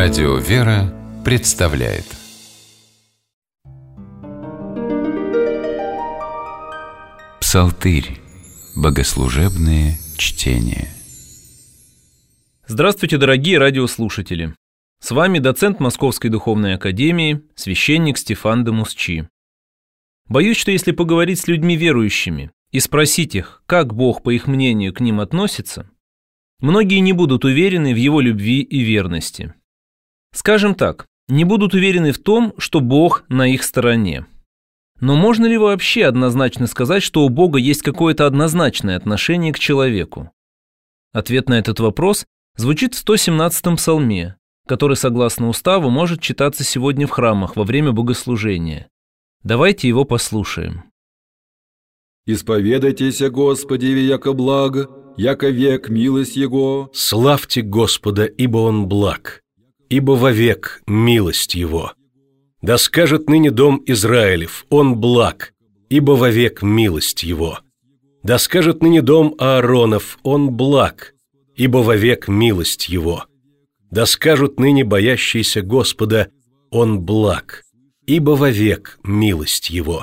Радио «Вера» представляет Псалтырь. Богослужебные чтения. Здравствуйте, дорогие радиослушатели! С вами доцент Московской духовной академии, священник Стефан де Мусчи. Боюсь, что если поговорить с людьми верующими и спросить их, как Бог, по их мнению, к ним относится, многие не будут уверены в Его любви и верности. Скажем так, не будут уверены в том, что Бог на их стороне. Но можно ли вообще однозначно сказать, что у Бога есть какое-то однозначное отношение к человеку? Ответ на этот вопрос звучит в 117-м псалме, который, согласно уставу, может читаться сегодня в храмах во время богослужения. Давайте его послушаем. «Исповедайтесь, Господи, яко благо, яко век милость Его». «Славьте Господа, ибо Он благ, ибо вовек милость Его. Да скажет ныне дом Израилев, Он благ, ибо вовек милость Его. Да скажет ныне дом Ааронов, Он благ, ибо вовек милость Его. Да скажут ныне боящиеся Господа, Он благ, ибо вовек милость Его.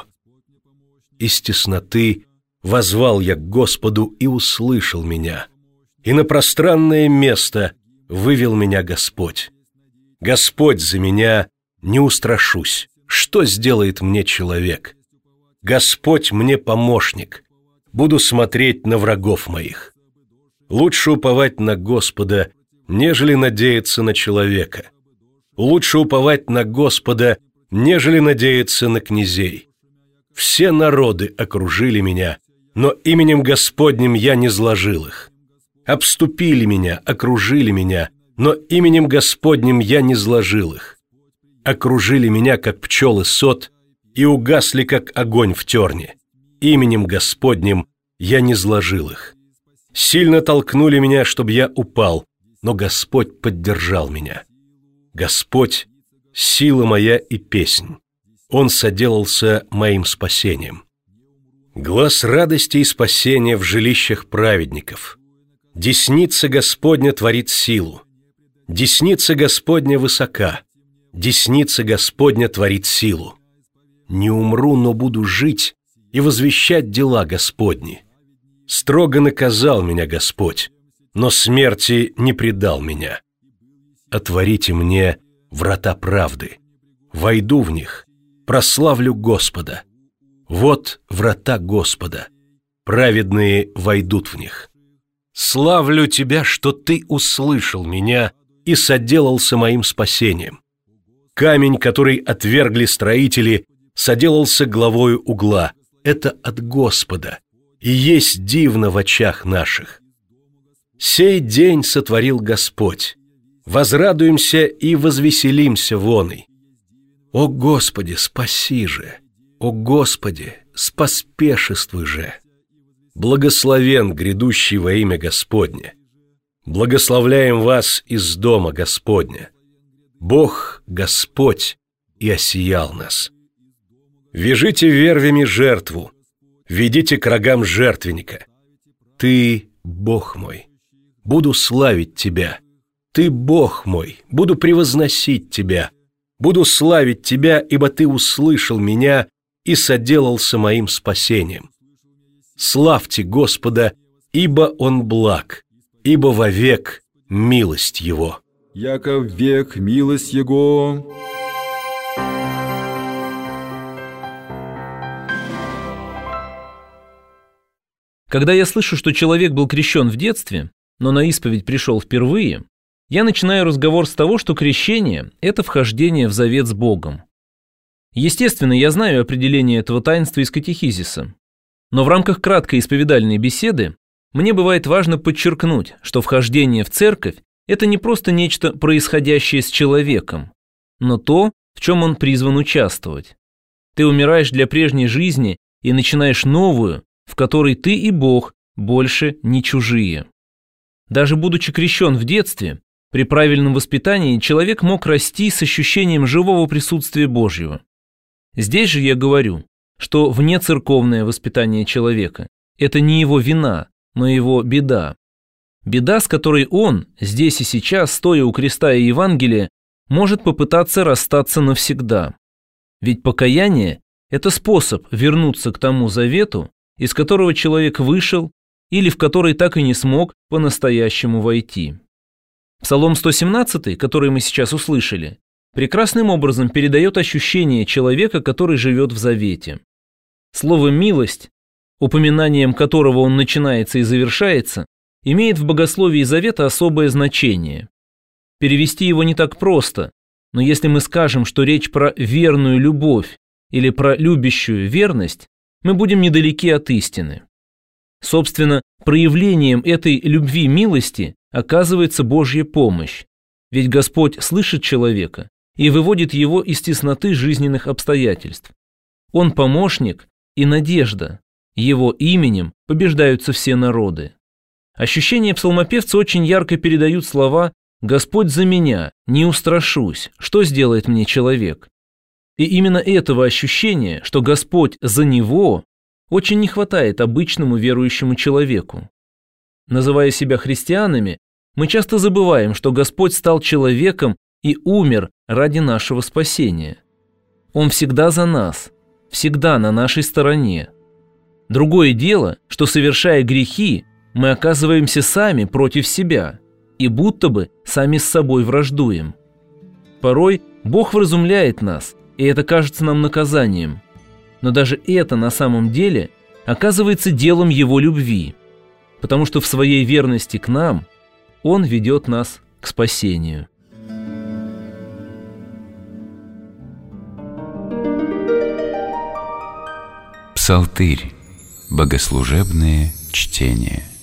Из тесноты воззвал я к Господу и услышал меня, и на пространное место вывел меня Господь. Господь за меня, не устрашусь, что сделает мне человек? Господь мне помощник, буду смотреть на врагов моих. Лучше уповать на Господа, нежели надеяться на человека. Лучше уповать на Господа, нежели надеяться на князей. Все народы окружили меня, но именем Господним я не зложил их. Обступили меня, окружили меня, но именем Господним я не зложил их. Окружили меня, как пчелы сот, и угасли, как огонь в терне. Именем Господним я не зложил их. Сильно толкнули меня, чтобы я упал, но Господь поддержал меня. Господь — сила моя и песнь. Он соделался моим спасением. Глас радости и спасения в жилищах праведников. Десница Господня творит силу. Десница Господня высока. Десница Господня творит силу. Не умру, но буду жить и возвещать дела Господни. Строго наказал меня Господь, но смерти не предал меня. Отворите мне врата правды. Войду в них, прославлю Господа. Вот врата Господа. Праведные войдут в них. Славлю Тебя, что Ты услышал меня и соделался моим спасением. Камень, который отвергли строители, соделался главою угла. Это от Господа, и есть дивно в очах наших. Сей день сотворил Господь. Возрадуемся и возвеселимся воной. О Господи, спаси же! О Господи, споспешествуй же! Благословен грядущий во имя Господне. Благословляем вас из дома Господня. Бог, Господь, и осиял нас. Вяжите вервями жертву, ведите к рогам жертвенника. Ты, Бог мой, буду славить Тебя. Ты, Бог мой, буду превозносить Тебя. Буду славить Тебя, ибо Ты услышал меня и соделался моим спасением. Славьте Господа, ибо Он благ, ибо вовек милость Его. Яко век милость Его. Когда я слышу, что человек был крещен в детстве, но на исповедь пришел впервые, я начинаю разговор с того, что крещение – это вхождение в завет с Богом. Естественно, я знаю определение этого таинства из катехизиса, но в рамках краткой исповедальной беседы мне бывает важно подчеркнуть, что вхождение в церковь – это не просто нечто, происходящее с человеком, но то, в чем он призван участвовать. Ты умираешь для прежней жизни и начинаешь новую, в которой ты и Бог больше не чужие. Даже будучи крещен в детстве, при правильном воспитании человек мог расти с ощущением живого присутствия Божьего. Здесь же я говорю, что внецерковное воспитание человека – это не его вина, но его беда. Беда, с которой он, здесь и сейчас, стоя у креста и Евангелия, может попытаться расстаться навсегда. Ведь покаяние – это способ вернуться к тому завету, из которого человек вышел или в который так и не смог по-настоящему войти. Псалом 117, который мы сейчас услышали, прекрасным образом передает ощущение человека, который живет в завете. Слово «милость», упоминанием которого он начинается и завершается, имеет в богословии завета особое значение. Перевести его не так просто, но если мы скажем, что речь про верную любовь или про любящую верность, мы будем недалеки от истины. Собственно, проявлением этой любви-милости оказывается Божья помощь, ведь Господь слышит человека и выводит его из тесноты жизненных обстоятельств. Он помощник и надежда, его именем побеждаются все народы. Ощущения псалмопевца очень ярко передают слова «Господь за меня, не устрашусь, что сделает мне человек?». И именно этого ощущения, что Господь за него, очень не хватает обычному верующему человеку. Называя себя христианами, мы часто забываем, что Господь стал человеком и умер ради нашего спасения. Он всегда за нас, всегда на нашей стороне. Другое дело, что, совершая грехи, мы оказываемся сами против себя и будто бы сами с собой враждуем. Порой Бог вразумляет нас, и это кажется нам наказанием. Но даже это на самом деле оказывается делом Его любви, потому что в своей верности к нам Он ведет нас к спасению. Псалтырь. Богослужебные чтения.